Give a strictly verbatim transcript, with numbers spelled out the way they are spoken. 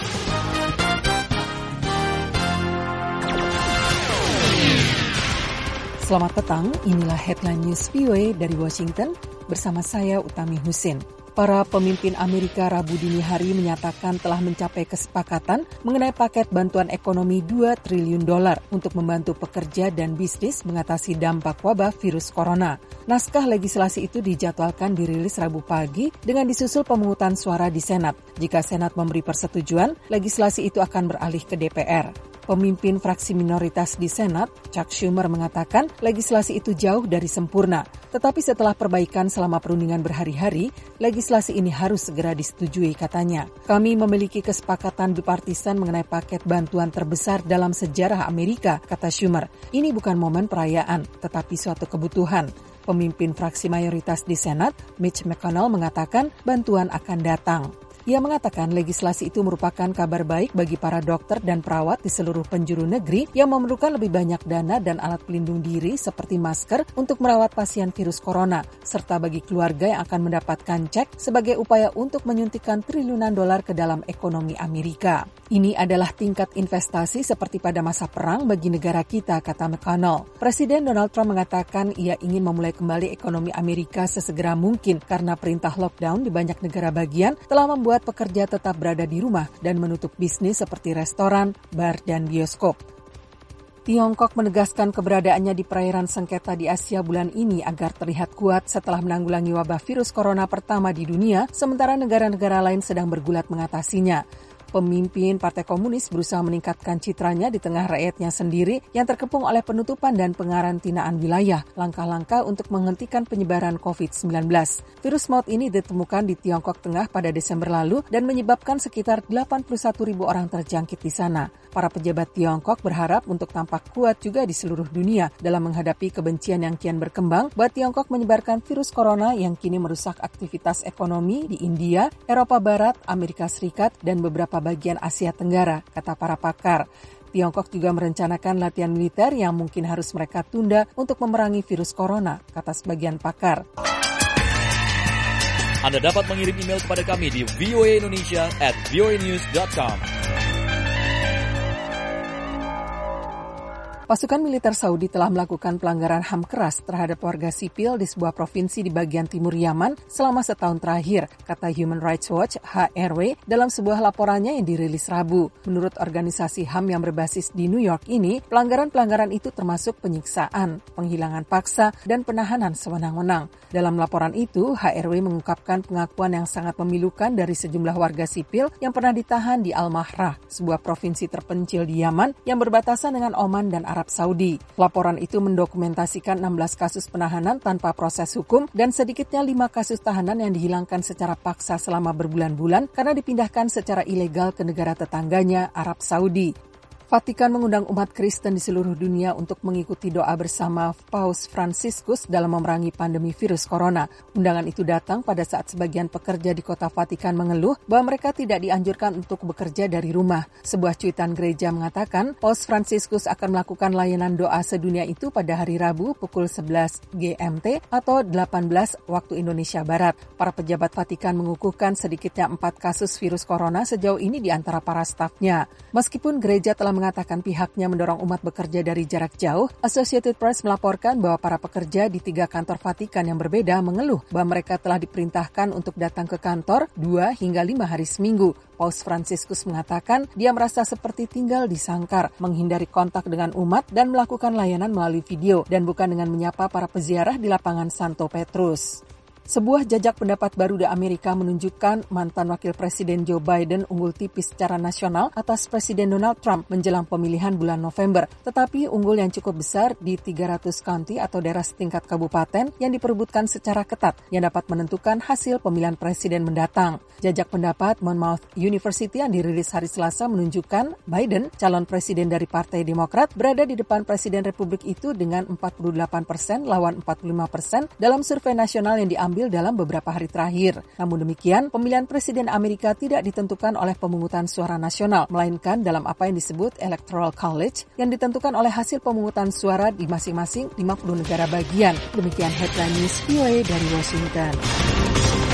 Selamat petang, inilah Headline News V O A dari Washington bersama saya Utami Husin. Para pemimpin Amerika Rabu dini hari menyatakan telah mencapai kesepakatan mengenai paket bantuan ekonomi dua triliun dolar untuk membantu pekerja dan bisnis mengatasi dampak wabah virus corona. Naskah legislasi itu dijadwalkan dirilis Rabu pagi dengan disusul pemungutan suara di Senat. Jika Senat memberi persetujuan, legislasi itu akan beralih ke D P R. Pemimpin fraksi minoritas di Senat, Chuck Schumer, mengatakan legislasi itu jauh dari sempurna. Tetapi setelah perbaikan selama perundingan berhari-hari, legislasi ini harus segera disetujui, katanya. Kami memiliki kesepakatan bipartisan mengenai paket bantuan terbesar dalam sejarah Amerika, kata Schumer. Ini bukan momen perayaan, tetapi suatu kebutuhan. Pemimpin fraksi mayoritas di Senat, Mitch McConnell, mengatakan bantuan akan datang. Ia mengatakan legislasi itu merupakan kabar baik bagi para dokter dan perawat di seluruh penjuru negeri yang memerlukan lebih banyak dana dan alat pelindung diri seperti masker untuk merawat pasien virus corona, serta bagi keluarga yang akan mendapatkan cek sebagai upaya untuk menyuntikkan triliunan dolar ke dalam ekonomi Amerika. Ini adalah tingkat investasi seperti pada masa perang bagi negara kita, kata McConnell. Presiden Donald Trump mengatakan ia ingin memulai kembali ekonomi Amerika sesegera mungkin karena perintah lockdown di banyak negara bagian telah membuat buat pekerja tetap berada di rumah dan menutup bisnis seperti restoran, bar, dan bioskop. Tiongkok menegaskan keberadaannya di perairan sengketa di Asia bulan ini agar terlihat kuat setelah menanggulangi wabah virus corona pertama di dunia, sementara negara-negara lain sedang bergulat mengatasinya. Pemimpin Partai Komunis berusaha meningkatkan citranya di tengah rakyatnya sendiri yang terkepung oleh penutupan dan pengarantinaan wilayah, langkah-langkah untuk menghentikan penyebaran covid sembilan belas. Virus maut ini ditemukan di Tiongkok Tengah pada Desember lalu dan menyebabkan sekitar delapan puluh satu ribu orang terjangkit di sana. Para pejabat Tiongkok berharap untuk tampak kuat juga di seluruh dunia dalam menghadapi kebencian yang kian berkembang buat Tiongkok menyebarkan virus corona yang kini merusak aktivitas ekonomi di India, Eropa Barat, Amerika Serikat, dan beberapa bagian Asia Tenggara, kata para pakar. Tiongkok juga merencanakan latihan militer yang mungkin harus mereka tunda untuk memerangi virus corona, kata sebagian pakar. Anda dapat mengirim email kepada kami di voaindonesia at voanews dot com. Pasukan militer Saudi telah melakukan pelanggaran H A M keras terhadap warga sipil di sebuah provinsi di bagian timur Yaman selama setahun terakhir, kata Human Rights Watch H R W dalam sebuah laporannya yang dirilis Rabu. Menurut organisasi H A M yang berbasis di New York ini, pelanggaran-pelanggaran itu termasuk penyiksaan, penghilangan paksa, dan penahanan sewenang-wenang. Dalam laporan itu, H R W mengungkapkan pengakuan yang sangat memilukan dari sejumlah warga sipil yang pernah ditahan di Al-Mahrah, sebuah provinsi terpencil di Yaman yang berbatasan dengan Oman dan Arab Saudi. Laporan itu mendokumentasikan enam belas kasus penahanan tanpa proses hukum dan sedikitnya lima kasus tahanan yang dihilangkan secara paksa selama berbulan-bulan karena dipindahkan secara ilegal ke negara tetangganya, Arab Saudi. Vatikan mengundang umat Kristen di seluruh dunia untuk mengikuti doa bersama Paus Fransiskus dalam memerangi pandemi virus corona. Undangan itu datang pada saat sebagian pekerja di kota Vatikan mengeluh bahwa mereka tidak dianjurkan untuk bekerja dari rumah. Sebuah cuitan gereja mengatakan Paus Fransiskus akan melakukan layanan doa sedunia itu pada hari Rabu pukul sebelas G M T atau delapan belas waktu Indonesia Barat. Para pejabat Vatikan mengukuhkan sedikitnya empat kasus virus corona sejauh ini di antara para stafnya. Meskipun gereja telah mengatakan pihaknya mendorong umat bekerja dari jarak jauh, Associated Press melaporkan bahwa para pekerja di tiga kantor Vatikan yang berbeda mengeluh bahwa mereka telah diperintahkan untuk datang ke kantor dua hingga lima hari seminggu. Paus Fransiskus mengatakan dia merasa seperti tinggal di sangkar, menghindari kontak dengan umat dan melakukan layanan melalui video dan bukan dengan menyapa para peziarah di lapangan Santo Petrus. Sebuah jajak pendapat baru di Amerika menunjukkan mantan wakil presiden Joe Biden unggul tipis secara nasional atas Presiden Donald Trump menjelang pemilihan bulan November. Tetapi unggul yang cukup besar di tiga ratus county atau daerah setingkat kabupaten yang diperebutkan secara ketat yang dapat menentukan hasil pemilihan presiden mendatang. Jajak pendapat Monmouth University yang dirilis hari Selasa menunjukkan Biden, calon presiden dari Partai Demokrat, berada di depan Presiden Republik itu dengan empat puluh delapan persen lawan empat puluh lima persen dalam survei nasional yang diambil dalam beberapa hari terakhir. Namun demikian, pemilihan Presiden Amerika tidak ditentukan oleh pemungutan suara nasional, melainkan dalam apa yang disebut Electoral College yang ditentukan oleh hasil pemungutan suara di masing-masing lima puluh negara bagian. Demikian Headline News V O A dari Washington.